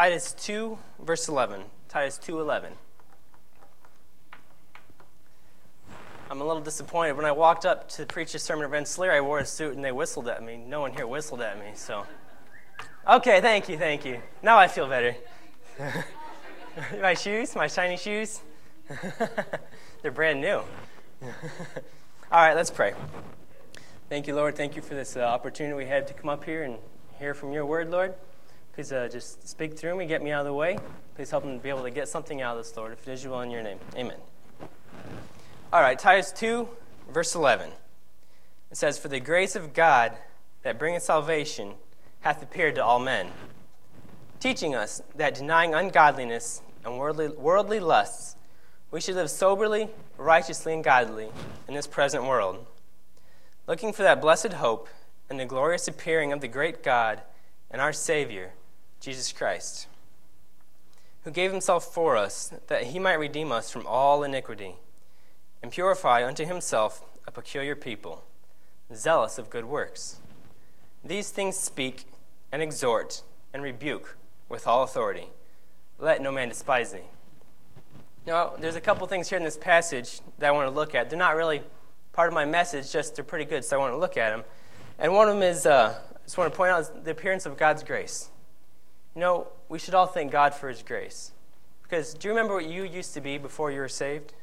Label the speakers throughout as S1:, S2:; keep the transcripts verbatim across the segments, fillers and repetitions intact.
S1: Titus two, verse eleven. Titus two eleven. I'm a little disappointed. When I walked up to preach a sermon at Rensselaer, I wore a suit and they whistled at me. No one here whistled at me, so. Okay, thank you, thank you. Now I feel better. My shoes, my shiny shoes. They're brand new. All right, let's pray. Thank you, Lord. Thank you for this uh, opportunity we had to come up here and hear from your word, Lord. Please uh, just speak through me, get me out of the way. Please help me to be able to get something out of this, Lord, if it is your will in your name. Amen. All right, Titus two, verse eleven. It says, "For the grace of God that bringeth salvation hath appeared to all men, teaching us that denying ungodliness and worldly, worldly lusts, we should live soberly, righteously, and godly in this present world, looking for that blessed hope and the glorious appearing of the great God and our Savior, Jesus Christ, who gave himself for us, that he might redeem us from all iniquity, and purify unto himself a peculiar people, zealous of good works. These things speak and exhort and rebuke with all authority. Let no man despise thee." Now, there's a couple things here in this passage that I want to look at. They're not really part of my message, just they're pretty good, so I want to look at them. And one of them is, uh, I just want to point out, is the appearance of God's grace. You know, we should all thank God for his grace. Because do you remember what you used to be before you were saved?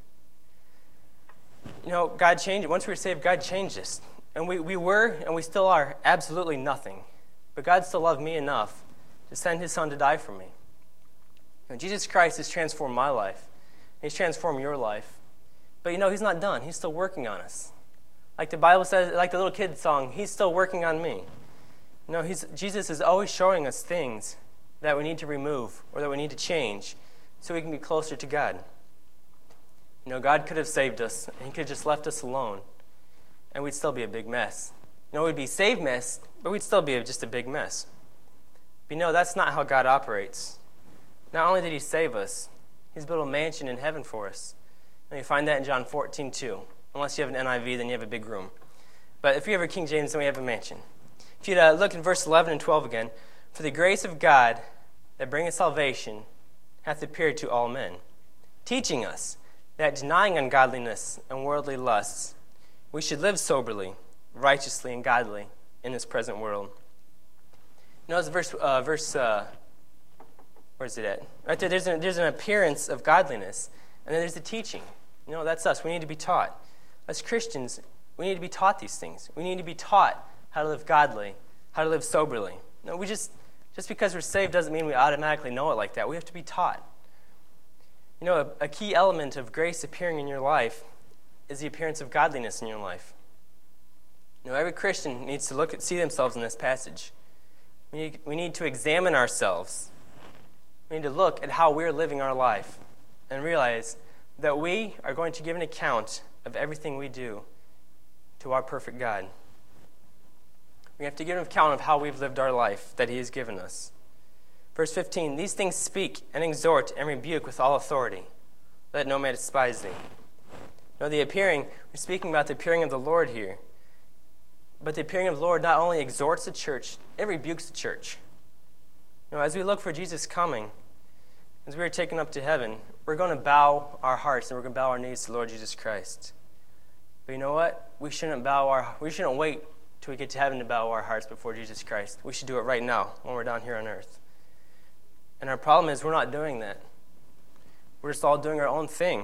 S1: You know, God changed. Once we were saved, God changed us. And we, we were, and we still are, absolutely nothing. But God still loved me enough to send his son to die for me. You know, Jesus Christ has transformed my life. He's transformed your life. But you know, he's not done. He's still working on us. Like the Bible says, like the little kid song, he's still working on me. You know, he's, Jesus is always showing us things that we need to remove or that we need to change so we can be closer to God. You know, God could have saved us, and he could have just left us alone, and we'd still be a big mess. You know, we'd be saved mess, but we'd still be just a big mess. But you know, that's not how God operates. Not only did he save us, he's built a mansion in heaven for us. And you find that in John fourteen two. Unless you have an N I V, then you have a big room. But if you have a King James, then we have a mansion. If you'd uh, look in verse eleven and twelve again, "For the grace of God that bringeth salvation hath appeared to all men, teaching us that denying ungodliness and worldly lusts, we should live soberly, righteously, and godly in this present world." Notice verse, uh, verse uh, where's it at? Right there, there's an, there's an appearance of godliness, and then there's the teaching. You know, that's us. We need to be taught. As Christians, we need to be taught these things. We need to be taught how to live godly, how to live soberly. No, we just, just because we're saved doesn't mean we automatically know it like that. We have to be taught. You know, a, a key element of grace appearing in your life is the appearance of godliness in your life. You know, every Christian needs to look at, see themselves in this passage. We need, we need to examine ourselves. We need to look at how we're living our life and realize that we are going to give an account of everything we do to our perfect God. We have to give an account of how we've lived our life that he has given us. Verse fifteen, "These things speak and exhort and rebuke with all authority. Let no man despise thee." Now, the appearing, we're speaking about the appearing of the Lord here. But the appearing of the Lord not only exhorts the church, it rebukes the church. You know, as we look for Jesus coming, as we are taken up to heaven, we're going to bow our hearts and we're going to bow our knees to Lord Jesus Christ. But you know what? We shouldn't bow our we shouldn't wait till we get to heaven to bow our hearts before Jesus Christ. We should do it right now when we're down here on earth. And our problem is we're not doing that. We're just all doing our own thing.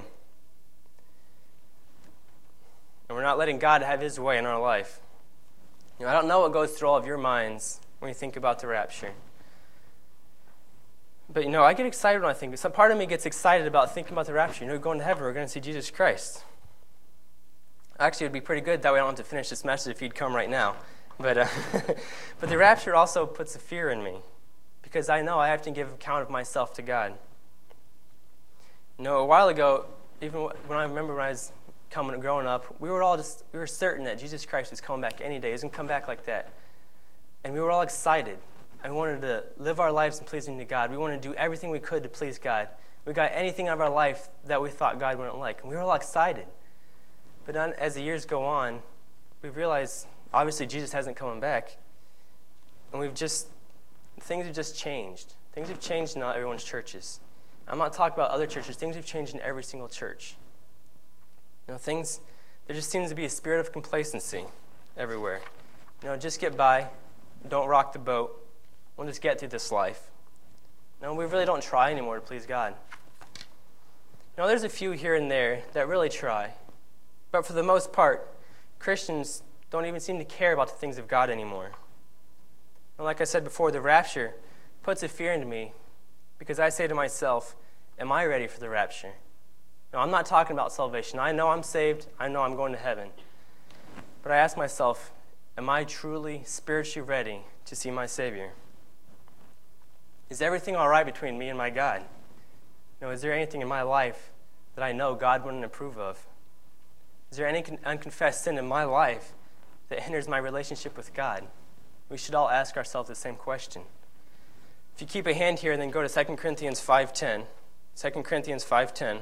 S1: And we're not letting God have his way in our life. You know, I don't know what goes through all of your minds when you think about the rapture. But, you know, I get excited when I think. Some part of me gets excited about thinking about the rapture. You know, we're going to heaven. We're going to see Jesus Christ. Actually, it would be pretty good. That way I don't have to finish this message if he'd come right now. But, uh, but the rapture also puts a fear in me because I know I have to give account of myself to God. You know, a while ago, even when I remember when I was coming, growing up, we were all just, we were certain that Jesus Christ was coming back any day. He was going to come back like that. And we were all excited. And we wanted to live our lives in pleasing to God. We wanted to do everything we could to please God. We got anything out of our life that we thought God wouldn't like. And we were all excited. But then, as the years go on, we realize, obviously, Jesus hasn't come back. And we've just, things have just changed. Things have changed in not everyone's churches. I'm not talking about other churches. Things have changed in every single church. You know, things, there just seems to be a spirit of complacency everywhere. You know, just get by. Don't rock the boat. We'll just get through this life. No, we really don't try anymore to please God. You know, there's a few here and there that really try. But for the most part, Christians don't even seem to care about the things of God anymore. And like I said before, the rapture puts a fear into me because I say to myself, am I ready for the rapture? No, I'm not talking about salvation. I know I'm saved. I know I'm going to heaven. But I ask myself, am I truly spiritually ready to see my Savior? Is everything all right between me and my God? You know, is there anything in my life that I know God wouldn't approve of? Is there any con- unconfessed sin in my life that hinders my relationship with God? We should all ask ourselves the same question. If you keep a hand here, then go to Second Corinthians five ten. Second Corinthians five ten.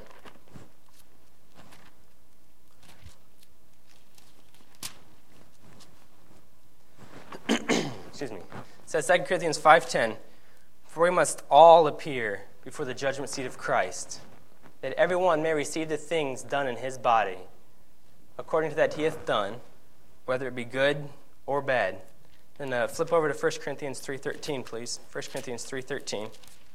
S1: Excuse me. It says Second Corinthians five ten, for we must all appear before the judgment seat of Christ, that everyone may receive the things done in his body, according to that he hath done, whether it be good or bad. And uh, flip over to First Corinthians three thirteen, please. First Corinthians three thirteen.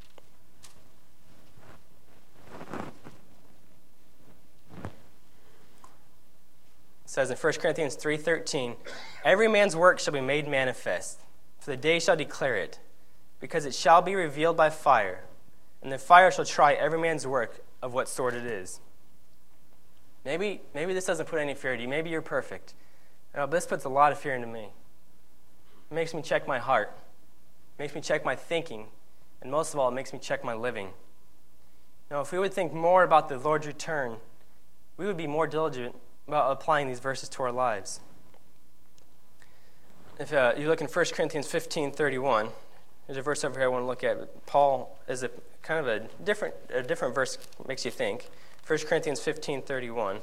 S1: It says in First Corinthians three thirteen, every man's work shall be made manifest, for the day shall declare it, because it shall be revealed by fire, and the fire shall try every man's work of what sort it is. Maybe, maybe this doesn't put any fear to you. Maybe you're perfect. You know, but this puts a lot of fear into me. It makes me check my heart. It makes me check my thinking. And most of all, it makes me check my living. Now, if we would think more about the Lord's return, we would be more diligent about applying these verses to our lives. If uh, you look in First Corinthians fifteen thirty-one, there's a verse over here I want to look at. Paul is a kind of a different a different verse, makes you think. First Corinthians fifteen thirty-one.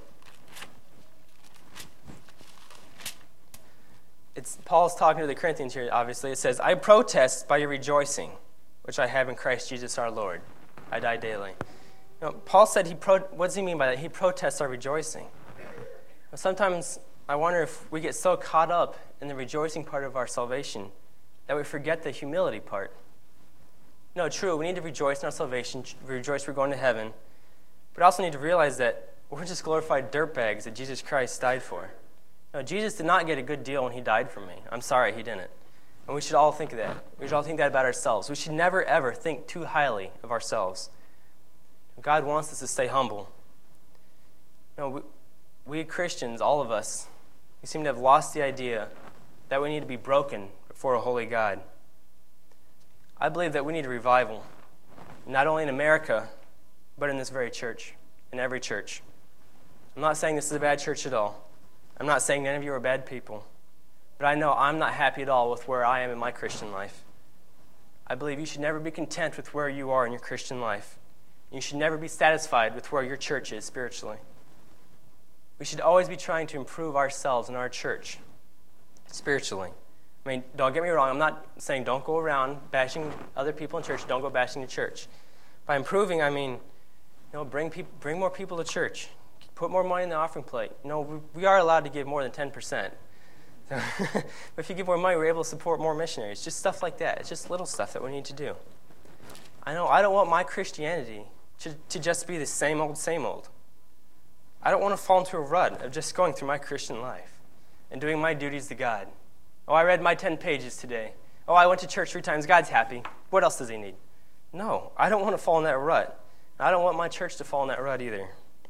S1: It's Paul's talking to the Corinthians here, obviously. It says, I protest by your rejoicing, which I have in Christ Jesus our Lord. I die daily. You know, Paul said, he pro- what does he mean by that? He protests our rejoicing. Well, sometimes I wonder if we get so caught up in the rejoicing part of our salvation that we forget the humility part. No, true, we need to rejoice in our salvation, rejoice we're going to heaven, but also need to realize that we're just glorified dirtbags that Jesus Christ died for. No, Jesus did not get a good deal when he died for me. I'm sorry, he didn't. And we should all think of that. We should all think that about ourselves. We should never, ever think too highly of ourselves. God wants us to stay humble. No, we, we Christians, all of us, we seem to have lost the idea that we need to be broken before a holy God. I believe that we need a revival, not only in America, but in this very church, in every church. I'm not saying this is a bad church at all. I'm not saying none of you are bad people, but I know I'm not happy at all with where I am in my Christian life. I believe you should never be content with where you are in your Christian life. You should never be satisfied with where your church is spiritually. We should always be trying to improve ourselves and our church spiritually. I mean, don't get me wrong. I'm not saying don't go around bashing other people in church. Don't go bashing the church. By improving, I mean, you know, bring people, bring more people to church. Put more money in the offering plate. You know, we, we are allowed to give more than ten percent. So but if you give more money, we're able to support more missionaries. Just stuff like that. It's just little stuff that we need to do. I know I don't want my Christianity to, to just be the same old, same old. I don't want to fall into a rut of just going through my Christian life and doing my duties to God. Oh, I read my ten pages today. Oh, I went to church three times. God's happy. What else does he need? No, I don't want to fall in that rut. I don't want my church to fall in that rut either.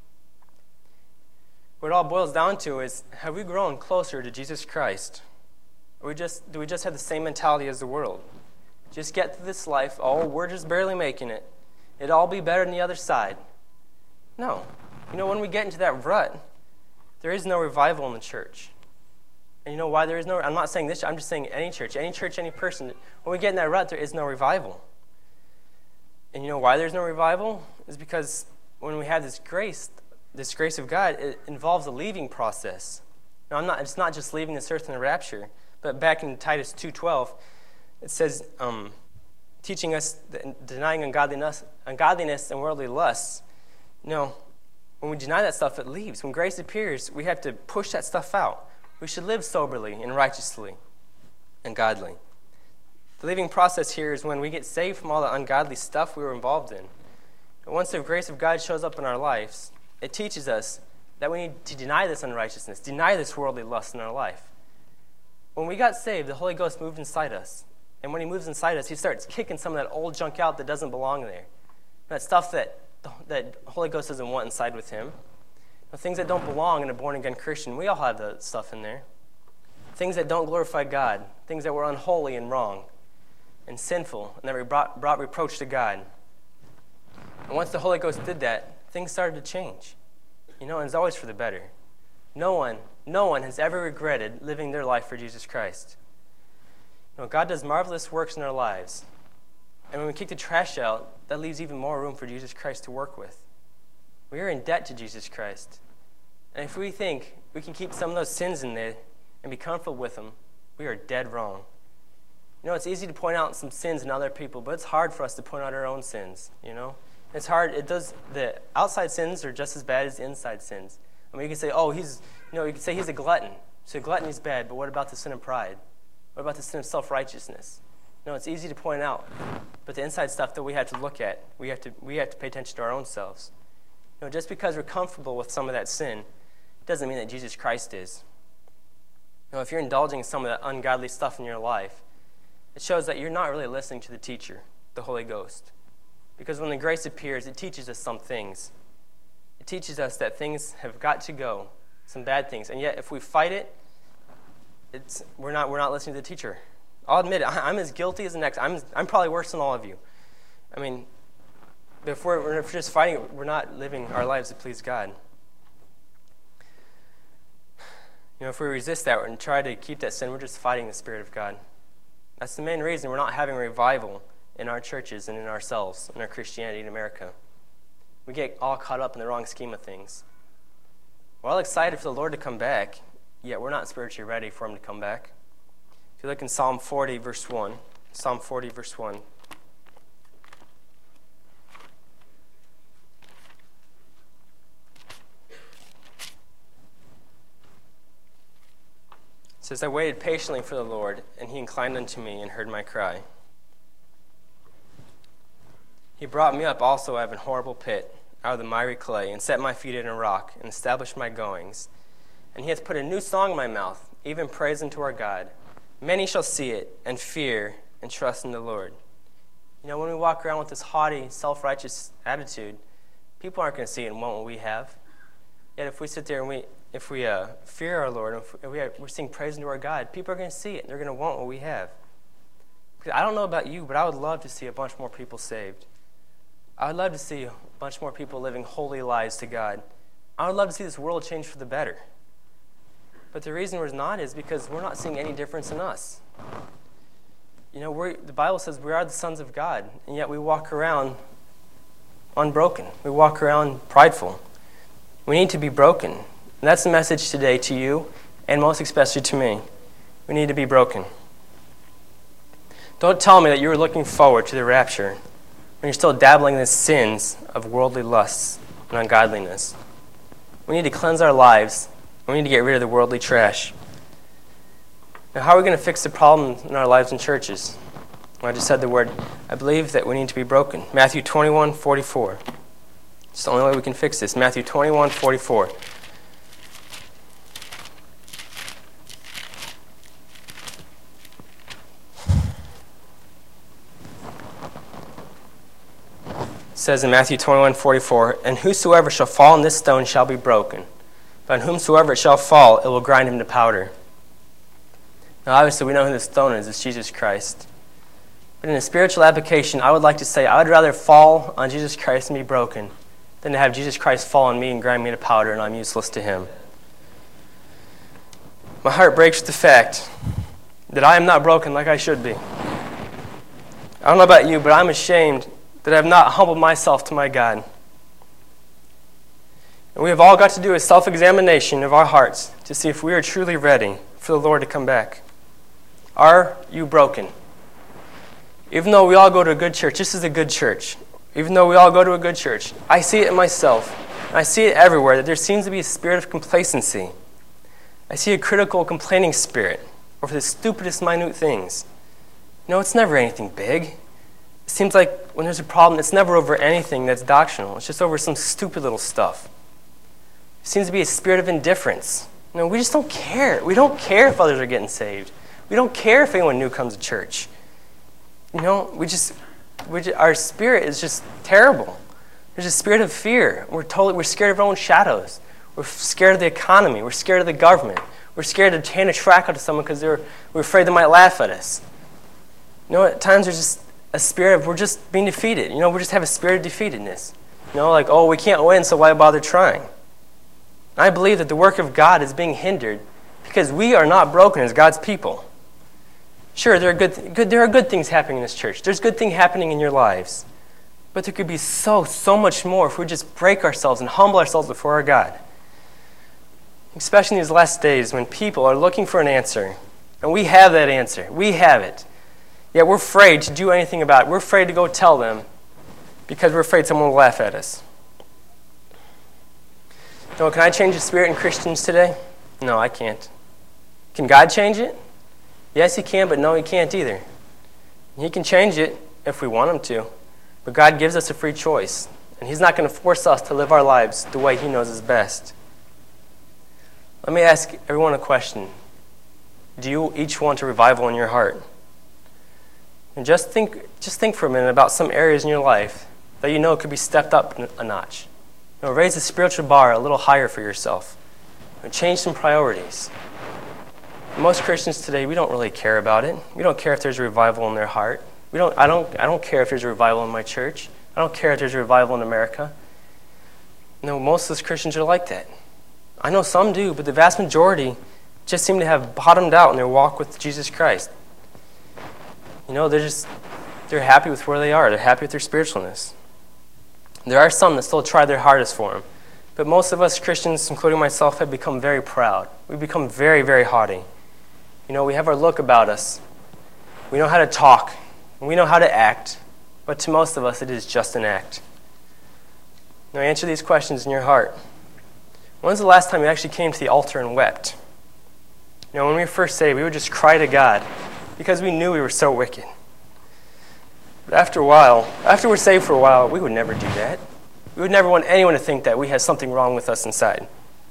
S1: What it all boils down to is, have we grown closer to Jesus Christ? Or we just, do we just have the same mentality as the world? Just get through this life. Oh, we're just barely making it. It'll all be better than the other side. No. You know, when we get into that rut, there is no revival in the church. And you know why there is no? I'm not saying this. I'm just saying any church, any church, any person. When we get in that rut, there is no revival. And you know why there's no revival? Is because when we have this grace, this grace of God, it involves a leaving process. Now, I'm not. It's not just leaving this earth in the rapture. But back in Titus two twelve, it says, um, teaching us that denying ungodliness, ungodliness and worldly lusts. No, when we deny that stuff, it leaves. When grace appears, we have to push that stuff out. We should live soberly and righteously and godly. The leaving process here is when we get saved from all the ungodly stuff we were involved in. And once the grace of God shows up in our lives, it teaches us that we need to deny this unrighteousness, deny this worldly lust in our life. When we got saved, the Holy Ghost moved inside us. And when he moves inside us, he starts kicking some of that old junk out that doesn't belong there. That stuff that the Holy Ghost doesn't want inside with him. The things that don't belong in a born-again Christian, we all have that stuff in there. Things that don't glorify God, things that were unholy and wrong and sinful, and that brought, brought reproach to God. And once the Holy Ghost did that, things started to change. You know, and it's always for the better. No one, no one has ever regretted living their life for Jesus Christ. You know, God does marvelous works in our lives. And when we kick the trash out, that leaves even more room for Jesus Christ to work with. We are in debt to Jesus Christ. And if we think we can keep some of those sins in there and be comfortable with them, we are dead wrong. You know, it's easy to point out some sins in other people, but it's hard for us to point out our own sins, you know? It's hard. It does. The outside sins are just as bad as the inside sins. I mean, you can say, oh, he's, you know, you can say he's a glutton. So gluttony is bad, but what about the sin of pride? What about the sin of self-righteousness? No, it's easy to point out, but the inside stuff that we have to look at, we have to we have to pay attention to our own selves. You know, just because we're comfortable with some of that sin, doesn't mean that Jesus Christ is. You know, if you're indulging in some of that ungodly stuff in your life, it shows that you're not really listening to the teacher, the Holy Ghost. Because when the grace appears, it teaches us some things. It teaches us that things have got to go, some bad things. And yet, if we fight it, it's we're not we're not listening to the teacher. I'll admit it. I'm as guilty as the next. I'm I'm probably worse than all of you. I mean, if we're, if we're just fighting it, we're not living our lives to please God. You know, if we resist that and try to keep that sin, we're just fighting the Spirit of God. That's the main reason we're not having revival in our churches and in ourselves, in our Christianity in America. We get all caught up in the wrong scheme of things. We're all excited for the Lord to come back, yet we're not spiritually ready for him to come back. If you look in Psalm forty, verse one, Psalm forty, verse one. It says, I waited patiently for the Lord, and he inclined unto me and heard my cry. He brought me up also out of an horrible pit, out of the miry clay, and set my feet in a rock, and established my goings. And he hath put a new song in my mouth, even praise unto our God. Many shall see it, and fear, and trust in the Lord. You know, when we walk around with this haughty, self-righteous attitude, people aren't going to see it and want what we have. Yet if we sit there and we, if we uh, fear our Lord, and if we are, we're singing praise unto our God, people are going to see it, and they're going to want what we have. Because I don't know about you, but I would love to see a bunch more people saved. I would love to see a bunch more people living holy lives to God. I would love to see this world change for the better. But the reason we're not is because we're not seeing any difference in us. You know, we're, the Bible says we are the sons of God, and yet we walk around unbroken. We walk around prideful. We need to be broken. And that's the message today to you, and most especially to me. We need to be broken. Don't tell me that you're looking forward to the rapture when you're still dabbling in the sins of worldly lusts and ungodliness. We need to cleanse our lives. We need to get rid of the worldly trash. Now, how are we going to fix the problem in our lives and churches? Well, I just said the word. I believe that we need to be broken. Matthew twenty-one forty-four. It's the only way we can fix this. Matthew twenty-one forty-four. It says in Matthew twenty-one forty-four, and whosoever shall fall on this stone shall be broken, but on whomsoever it shall fall, it will grind him to powder. Now, obviously, we know who the stone is. It's Jesus Christ. But in a spiritual application, I would like to say I would rather fall on Jesus Christ and be broken than to have Jesus Christ fall on me and grind me to powder and I'm useless to him. My heart breaks with the fact that I am not broken like I should be. I don't know about you, but I'm ashamed that I have not humbled myself to my God. And we have all got to do a self-examination of our hearts to see if we are truly ready for the Lord to come back. Are you broken? Even though we all go to a good church, this is a good church. Even though we all go to a good church, I see it in myself. I see it everywhere, that there seems to be a spirit of complacency. I see a critical, complaining spirit over the stupidest, minute things. You know, it's never anything big. It seems like when there's a problem, it's never over anything that's doctrinal. It's just over some stupid little stuff. It seems to be a spirit of indifference. You know, we just don't care. We don't care if others are getting saved. We don't care if anyone new comes to church. You know, we just, we just our spirit is just terrible. There's a spirit of fear. We're totally, we're scared of our own shadows. We're scared of the economy. We're scared of the government. We're scared to hand a tract out to someone because we're, we're afraid they might laugh at us. You know, at times there's just a spirit of we're just being defeated. You know, we just have a spirit of defeatedness. You know, like, oh, we can't win, so why bother trying? I believe that the work of God is being hindered because we are not broken as God's people. Sure, there are good, good, there are good things happening in this church. There's good things happening in your lives. But there could be so, so much more if we just break ourselves and humble ourselves before our God. Especially in these last days when people are looking for an answer. And we have that answer. We have it. Yet we're afraid to do anything about it. We're afraid to go tell them because we're afraid someone will laugh at us. No, can I change the spirit in Christians today? No, I can't. Can God change it? Yes, he can, but no, he can't either. He can change it if we want him to. But God gives us a free choice. And he's not going to force us to live our lives the way he knows is best. Let me ask everyone a question. Do you each want a revival in your heart? And just think, just think for a minute about some areas in your life that you know could be stepped up a notch. You know, raise the spiritual bar a little higher for yourself. And change some priorities. Most Christians today, we don't really care about it. We don't care if there's a revival in their heart. We don't. I don't. I don't care if there's a revival in my church. I don't care if there's a revival in America. No, most of us Christians are like that. I know some do, but the vast majority just seem to have bottomed out in their walk with Jesus Christ. You know, they're just they're happy with where they are. They're happy with their spiritualness. There are some that still try their hardest for him, but most of us Christians, including myself, have become very proud. We've become very, very haughty. You know, we have our look about us. We know how to talk. And we know how to act. But to most of us, it is just an act. Now, answer these questions in your heart. When's the last time you actually came to the altar and wept? You know, when we were first saved, we would just cry to God because we knew we were so wicked. But after a while, after we're saved for a while, we would never do that. We would never want anyone to think that we had something wrong with us inside.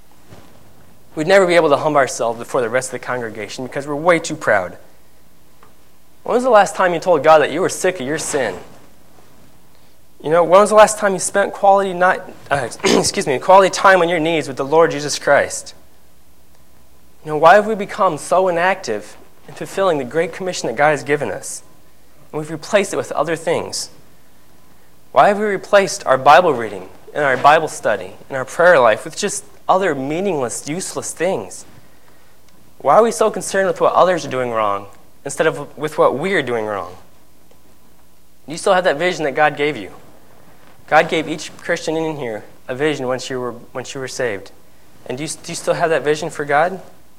S1: We'd never be able to humble ourselves before the rest of the congregation because we're way too proud. When was the last time you told God that you were sick of your sin? You know, when was the last time you spent quality night, uh, excuse me, quality time on your knees with the Lord Jesus Christ? You know, why have we become so inactive in fulfilling the great commission that God has given us? And we've replaced it with other things. Why have we replaced our Bible reading and our Bible study and our prayer life with just other meaningless, useless things? Why are we so concerned with what others are doing wrong instead of with what we are doing wrong? You still have that vision that God gave you. God gave each Christian in here a vision once you were once you were saved. And do you, do you still have that vision for God?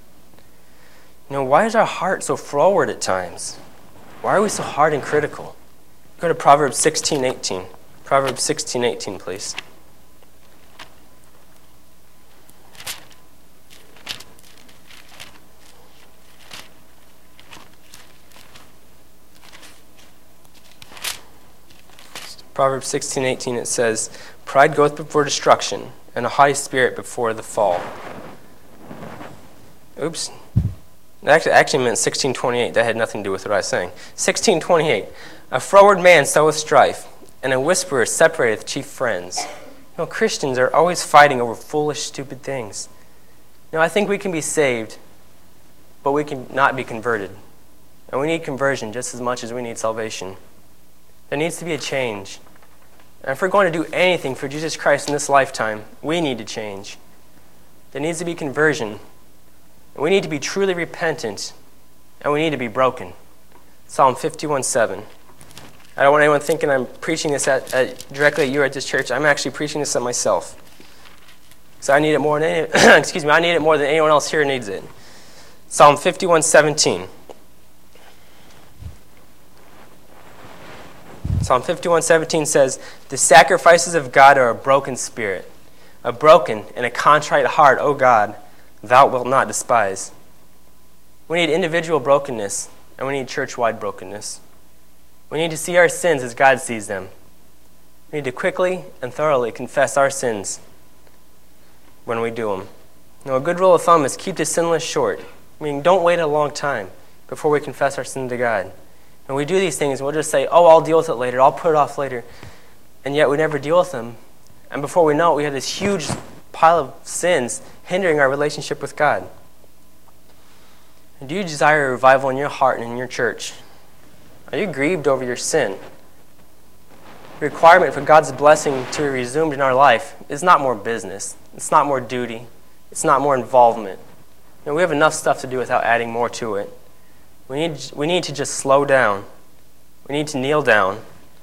S1: You know, why is our heart so froward at times? Why are we so hard and critical? Go to Proverbs sixteen eighteen. Proverbs sixteen eighteen, please. Proverbs sixteen eighteen, it says, "Pride goeth before destruction, and a haughty spirit before the fall." Oops. It actually, actually meant sixteen twenty-eight. That had nothing to do with what I was saying. sixteen twenty-eight, "A froward man soweth strife, and a whisperer separateth chief friends." You know, Christians are always fighting over foolish, stupid things. You know, I think we can be saved, but we can not be converted. And we need conversion just as much as we need salvation. There needs to be a change. And if we're going to do anything for Jesus Christ in this lifetime, we need to change. There needs to be conversion. And we need to be truly repentant. And we need to be broken. Psalm fifty-one seven. I don't want anyone thinking I'm preaching this at, at, directly at you or at this church. I'm actually preaching this at myself. So I need it more than any, excuse me, I need it more than anyone else here needs it. Psalm fifty-one seventeen. Psalm fifty-one seventeen says, "The sacrifices of God are a broken spirit. A broken and a contrite heart, O God, thou wilt not despise." We need individual brokenness, and we need church-wide brokenness. We need to see our sins as God sees them. We need to quickly and thoroughly confess our sins when we do them. Now, a good rule of thumb is keep the sin list short. I mean, don't wait a long time before we confess our sin to God. When we do these things, we'll just say, oh, I'll deal with it later, I'll put it off later. And yet we never deal with them. And before we know it, we have this huge pile of sins hindering our relationship with God. And do you desire a revival in your heart and in your church? Are you grieved over your sin? The requirement for God's blessing to be resumed in our life is not more business. It's not more duty. It's not more involvement. You know, we have enough stuff to do without adding more to it. We need, we need to just slow down. We need to kneel down.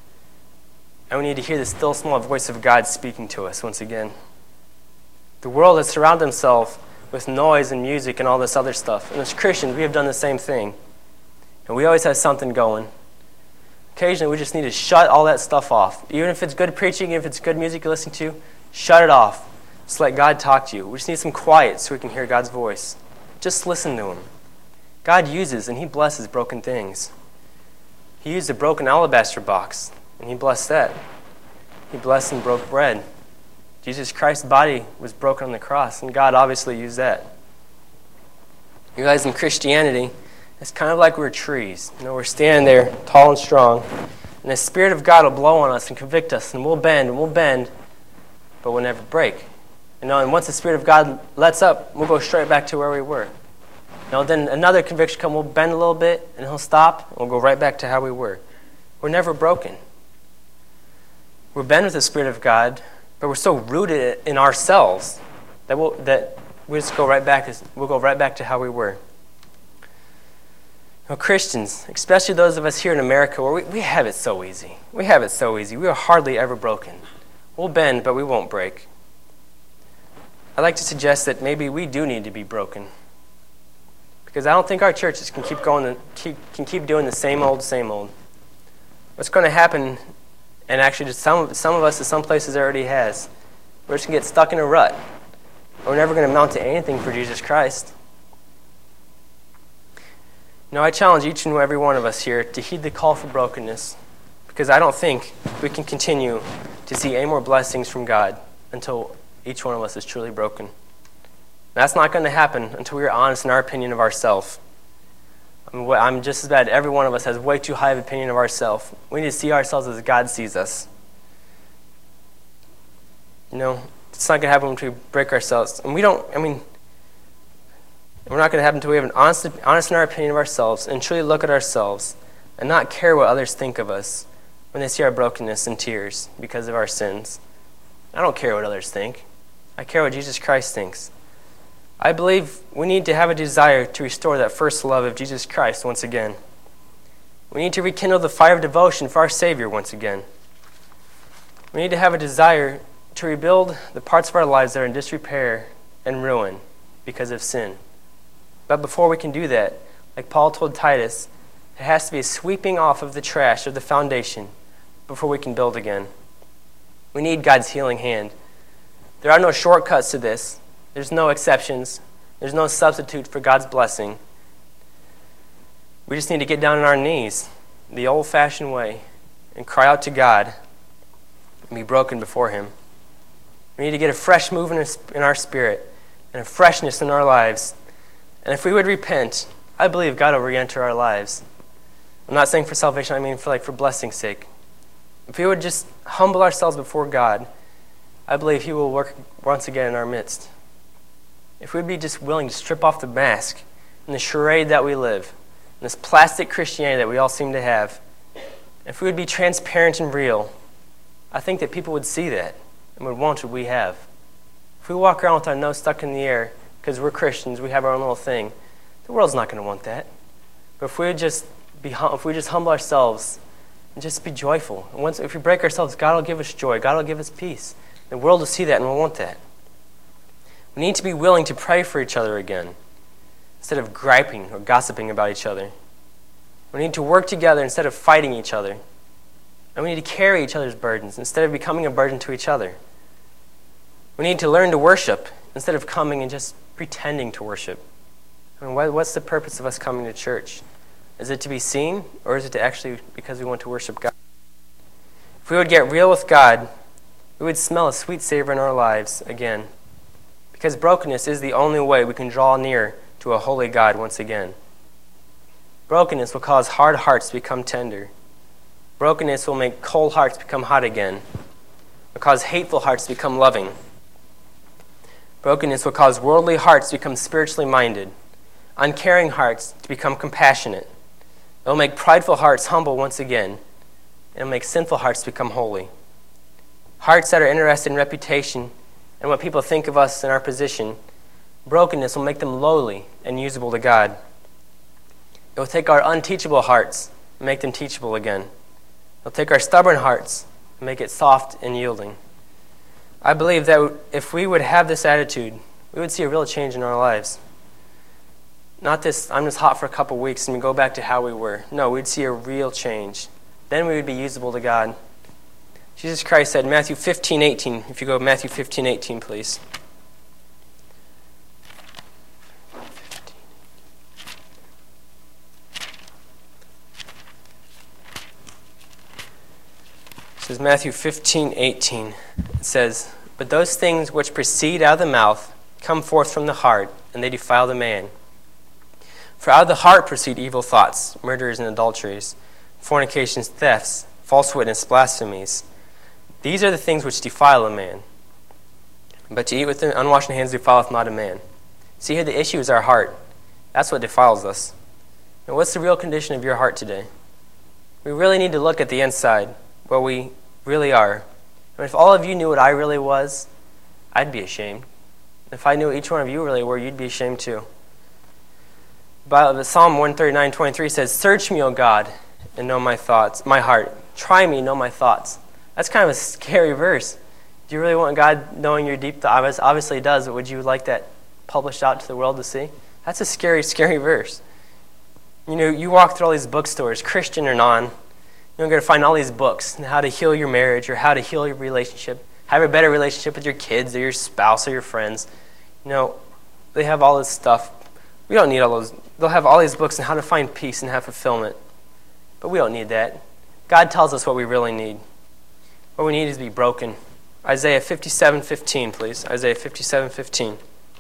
S1: And we need to hear the still small voice of God speaking to us once again. The world has surrounded themselves with noise and music and all this other stuff. And as Christians, we have done the same thing. And we always have something going. Occasionally, we just need to shut all that stuff off. Even if it's good preaching, if it's good music you're listening to, shut it off. Just let God talk to you. We just need some quiet so we can hear God's voice. Just listen to him. God uses and he blesses broken things. He used a broken alabaster box, and he blessed that. He blessed and broke bread. Jesus Christ's body was broken on the cross, and God obviously used that. You guys, in Christianity, it's kind of like we're trees. You know, we're standing there tall and strong, and the Spirit of God will blow on us and convict us, and we'll bend, and we'll bend, but we'll never break. You know, and once the Spirit of God lets up, we'll go straight back to where we were. You know, then another conviction comes, we'll bend a little bit, and he'll stop, and we'll go right back to how we were. We're never broken. We're bent with the Spirit of God, but we're so rooted in ourselves that we'll, that we just go right back. We'll go right back to how we were. You know, Christians, especially those of us here in America, where we, we have it so easy. We have it so easy. We are hardly ever broken. We'll bend, but we won't break. I'd like to suggest that maybe we do need to be broken, because I don't think our churches can keep going, keep, can keep doing the same old, same old. What's going to happen, and actually just some, some of us in some places already has, we're just going to get stuck in a rut. We're never going to amount to anything for Jesus Christ. You know, I challenge each and every one of us here to heed the call for brokenness, because I don't think we can continue to see any more blessings from God until each one of us is truly broken. That's not going to happen until we are honest in our opinion of ourselves. I mean, I'm just as bad. Every one of us has way too high of an opinion of ourselves. We need to see ourselves as God sees us. You know, it's not going to happen until we break ourselves. And we don't, I mean, we're not going to happen until we have an honest, honest in our opinion of ourselves and truly look at ourselves and not care what others think of us when they see our brokenness and tears because of our sins. I don't care what others think. I care what Jesus Christ thinks. I believe we need to have a desire to restore that first love of Jesus Christ once again. We need to rekindle the fire of devotion for our Savior once again. We need to have a desire to rebuild the parts of our lives that are in disrepair and ruin because of sin. But before we can do that, like Paul told Titus, it has to be a sweeping off of the trash of the foundation before we can build again. We need God's healing hand. There are no shortcuts to this. There's no exceptions. There's no substitute for God's blessing. We just need to get down on our knees the old-fashioned way and cry out to God and be broken before him. We need to get a fresh move in our spirit and a freshness in our lives. And if we would repent, I believe God will re-enter our lives. I'm not saying for salvation, I mean for like for blessing's sake. If we would just humble ourselves before God, I believe he will work once again in our midst. If we'd be just willing to strip off the mask and the charade that we live, and this plastic Christianity that we all seem to have, if we would be transparent and real, I think that people would see that and would want what we have. If we walk around with our nose stuck in the air because we're Christians, we have our own little thing, the world's not going to want that. But if we would just be, if we just humble ourselves and just be joyful, and once if we break ourselves, God will give us joy. God will give us peace. The world will see that and will want that. We need to be willing to pray for each other again instead of griping or gossiping about each other. We need to work together instead of fighting each other. And we need to carry each other's burdens instead of becoming a burden to each other. We need to learn to worship instead of coming and just pretending to worship. I mean, what's the purpose of us coming to church? Is it to be seen, or is it to actually because we want to worship God? If we would get real with God, we would smell a sweet savor in our lives again. Because brokenness is the only way we can draw near to a holy God once again. Brokenness will cause hard hearts to become tender. Brokenness will make cold hearts become hot again. It will cause hateful hearts to become loving. Brokenness will cause worldly hearts to become spiritually minded. Uncaring hearts to become compassionate. It will make prideful hearts humble once again. It will make sinful hearts become holy. Hearts that are interested in reputation and what people think of us in our position, brokenness will make them lowly and usable to God. It will take our unteachable hearts and make them teachable again. It will take our stubborn hearts and make it soft and yielding. I believe that if we would have this attitude, we would see a real change in our lives. Not this, I'm just hot for a couple weeks and we go back to how we were. No, we'd see a real change. Then we would be usable to God. Jesus Christ said, Matthew fifteen eighteen, if you go Matthew fifteen eighteen, please. This is Matthew fifteen eighteen. It says, "But those things which proceed out of the mouth come forth from the heart, and they defile the man. For out of the heart proceed evil thoughts, murders and adulteries, fornications, thefts, false witness, blasphemies. These are the things which defile a man. But to eat with unwashed hands defileth not a man." See here, the issue is our heart. That's what defiles us. And what's the real condition of your heart today? We really need to look at the inside, where we really are. I mean, if all of you knew what I really was, I'd be ashamed. If I knew what each one of you really were, you'd be ashamed too. But Psalm one thirty-nine twenty-three says, "Search me, O God, and know my thoughts, my heart. Try me, know my thoughts." That's kind of a scary verse. Do you really want God knowing your deep thoughts? Obviously he does, but would you like that published out to the world to see? That's a scary, scary verse. You know, you walk through all these bookstores, Christian or non, you're going to find all these books on how to heal your marriage or how to heal your relationship, have a better relationship with your kids or your spouse or your friends. You know, they have all this stuff. We don't need all those. They'll have all these books on how to find peace and have fulfillment. But we don't need that. God tells us what we really need. What we need is to be broken. Isaiah fifty-seven fifteen, please. Isaiah fifty-seven fifteen.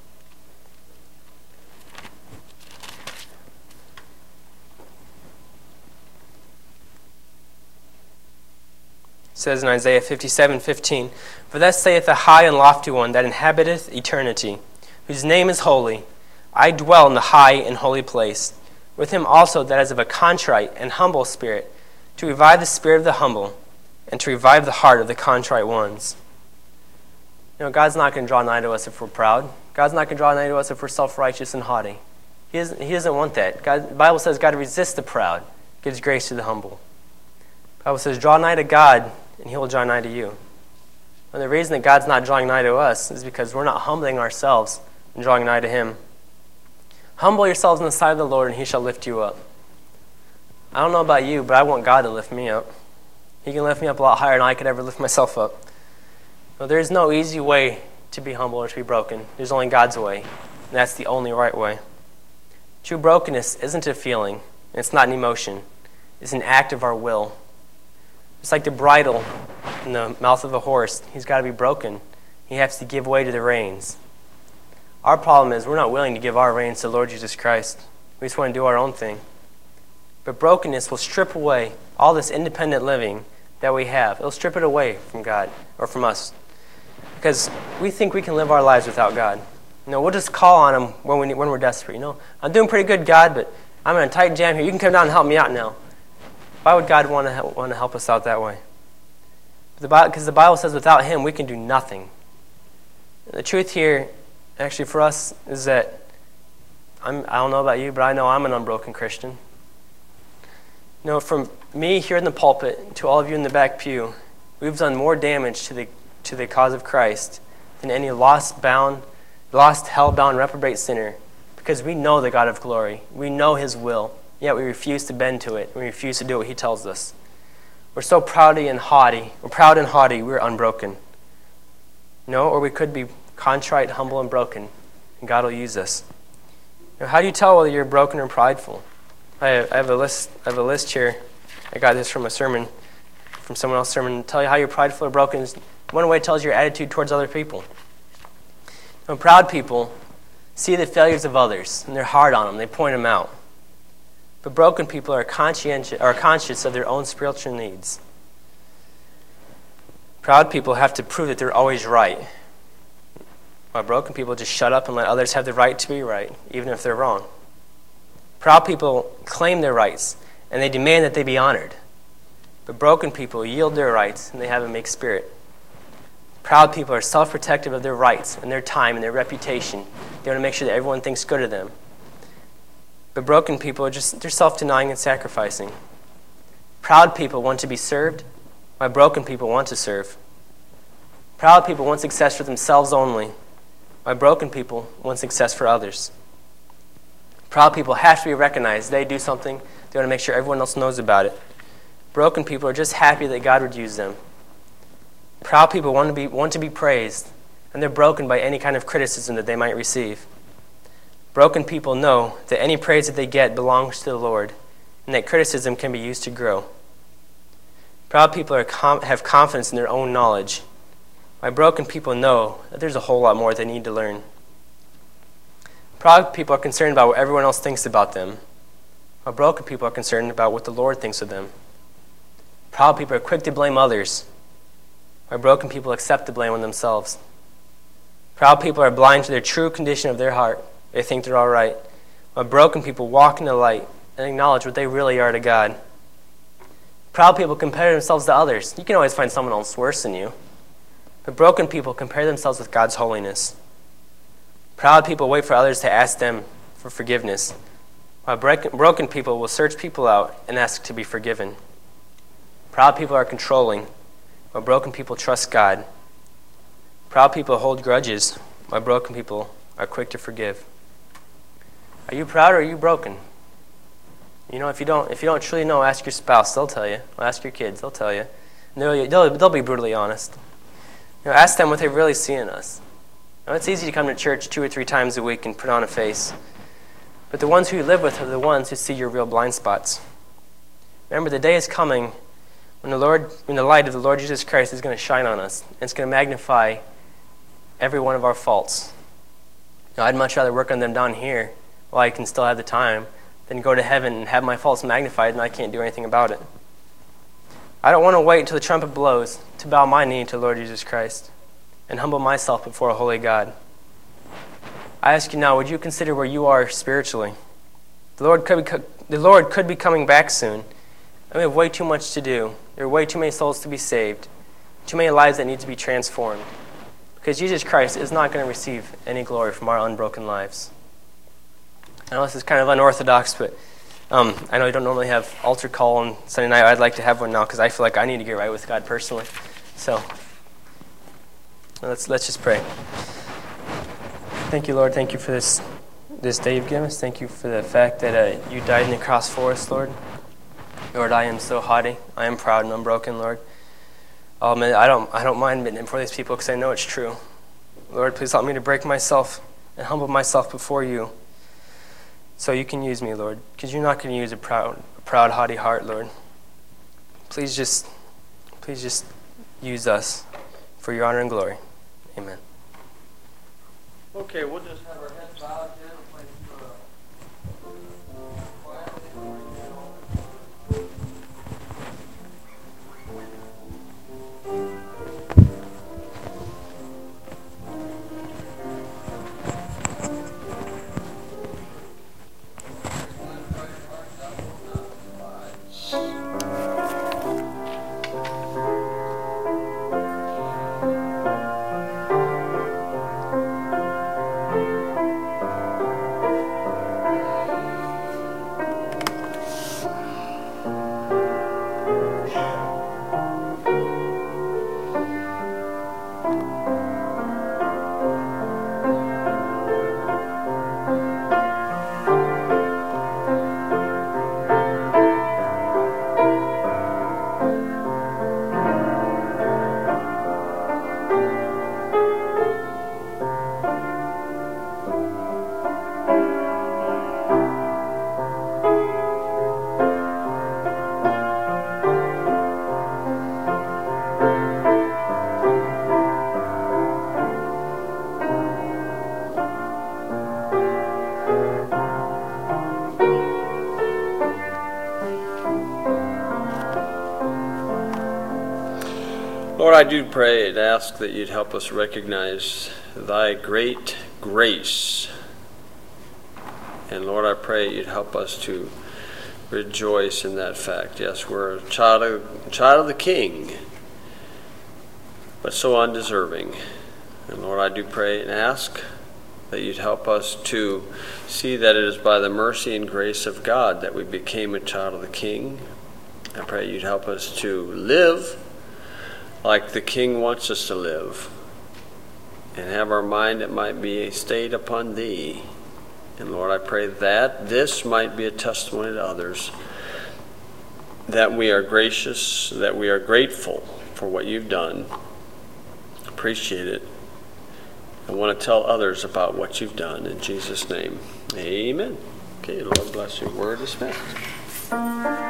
S1: It says in Isaiah fifty-seven fifteen, "For thus saith the high and lofty one that inhabiteth eternity, whose name is holy. I dwell in the high and holy place, with him also that is of a contrite and humble spirit, to revive the spirit of the humble, and to revive the heart of the contrite ones." You know, God's not going to draw nigh to us if we're proud. God's not going to draw nigh to us if we're self-righteous and haughty. He doesn't, he doesn't want that. God, the Bible says God resists the proud, gives grace to the humble. The Bible says, draw nigh to God, and he will draw nigh to you. And the reason that God's not drawing nigh to us is because we're not humbling ourselves and drawing nigh to him. Humble yourselves in the sight of the Lord, and he shall lift you up. I don't know about you, but I want God to lift me up. He can lift me up a lot higher than I could ever lift myself up. But there's no easy way to be humble or to be broken. There's only God's way, and that's the only right way. True brokenness isn't a feeling, and it's not an emotion. It's an act of our will. It's like the bridle in the mouth of a horse. He's got to be broken. He has to give way to the reins. Our problem is we're not willing to give our reins to the Lord Jesus Christ. We just want to do our own thing. But brokenness will strip away all this independent living that we have. It'll strip it away from God or from us. Because we think we can live our lives without God. You know, we'll just call on him when, we, when we're desperate. You know, I'm doing pretty good, God, but I'm in a tight jam here. You can come down and help me out now. Why would God want to help, want to help us out that way? Because the, the Bible says without him we can do nothing. And the truth here, actually for us, is that I'm, I don't know about you, but I know I'm an unbroken Christian. You know, from me here in the pulpit to all of you in the back pew, we've done more damage to the to the cause of Christ than any lost, bound, lost, hell-bound, reprobate sinner, because we know the God of glory. We know his will, yet we refuse to bend to it. We refuse to do what he tells us. We're so proudy and haughty. We're proud and haughty, we're unbroken. No, or we could be contrite, humble, and broken, and God will use us. Now, how do you tell whether you're broken or prideful? I have, I have a list. I have a list here. I got this from a sermon, from someone else's sermon. Tell you how you're prideful or broken. One way it tells your attitude towards other people. Now, proud people see the failures of others, and they're hard on them. They point them out. But broken people are conscientious, are conscious of their own spiritual needs. Proud people have to prove that they're always right, while broken people just shut up and let others have the right to be right, even if they're wrong. Proud people claim their rights, and they demand that they be honored. But broken people yield their rights, and they have a meek spirit. Proud people are self-protective of their rights and their time and their reputation. They want to make sure that everyone thinks good of them. But broken people are just, they're self-denying and sacrificing. Proud people want to be served, while broken people want to serve. Proud people want success for themselves only, while broken people want success for others. Proud people have to be recognized. They do something, they want to make sure everyone else knows about it. Broken people are just happy that God would use them. Proud people want to be, want to be praised, and they're broken by any kind of criticism that they might receive. Broken people know that any praise that they get belongs to the Lord, and that criticism can be used to grow. Proud people are com- have confidence in their own knowledge, while broken people know that there's a whole lot more they need to learn. Proud people are concerned about what everyone else thinks about them, while broken people are concerned about what the Lord thinks of them. Proud people are quick to blame others, while broken people accept the blame on themselves. Proud people are blind to their true condition of their heart. They think they're all right, while broken people walk in the light and acknowledge what they really are to God. Proud people compare themselves to others. You can always find someone else worse than you. But broken people compare themselves with God's holiness. Proud people wait for others to ask them for forgiveness, while broken people will search people out and ask to be forgiven. Proud people are controlling, while broken people trust God. Proud people hold grudges, while broken people are quick to forgive. Are you proud or are you broken? You know, if you don't, if you don't truly know, ask your spouse. They'll tell you. Or ask your kids. They'll tell you. And they'll, they'll, they'll be brutally honest. You know, ask them what they really see in us. Now, it's easy to come to church two or three times a week and put on a face. But the ones who you live with are the ones who see your real blind spots. Remember, the day is coming when the Lord, when the light of the Lord Jesus Christ is going to shine on us. And it's going to magnify every one of our faults. Now, I'd much rather work on them down here while I can still have the time than go to heaven and have my faults magnified and I can't do anything about it. I don't want to wait until the trumpet blows to bow my knee to Lord Jesus Christ and humble myself before a holy God. I ask you now, would you consider where you are spiritually? The Lord could be, the Lord could be coming back soon, and we have way too much to do. There are way too many souls to be saved, too many lives that need to be transformed, because Jesus Christ is not going to receive any glory from our unbroken lives. I know this is kind of unorthodox, but um, I know you don't normally have altar call on Sunday night. I'd like to have one now because I feel like I need to get right with God personally. So let's let's just pray. Thank you, Lord. Thank you for this this day you've given us. Thank you for the fact that uh, you died on the cross for us, Lord. Lord, I am so haughty. I am proud and unbroken, Lord. Oh man, I don't I don't mind admitting it before these people because I know it's true. Lord, please help me to break myself and humble myself before you, so you can use me, Lord, because you're not going to use a proud, a proud, haughty heart, Lord. Please just, please just use us for your honor and glory. Amen.
S2: Okay, we'll just have our heads bowed again and play through a
S3: I do pray and ask that you'd help us recognize thy great grace. And Lord, I pray you'd help us to rejoice in that fact. Yes, we're a child of, child of the King, but so undeserving. And Lord, I do pray and ask that you'd help us to see that it is by the mercy and grace of God that we became a child of the King. I pray you'd help us to live like the King wants us to live, and have our mind that might be stayed upon thee. And Lord, I pray that this might be a testimony to others, that we are gracious, that we are grateful for what you've done, appreciate it, and want to tell others about what you've done. In Jesus' name, amen. Okay, Lord bless you. Word is dismissed.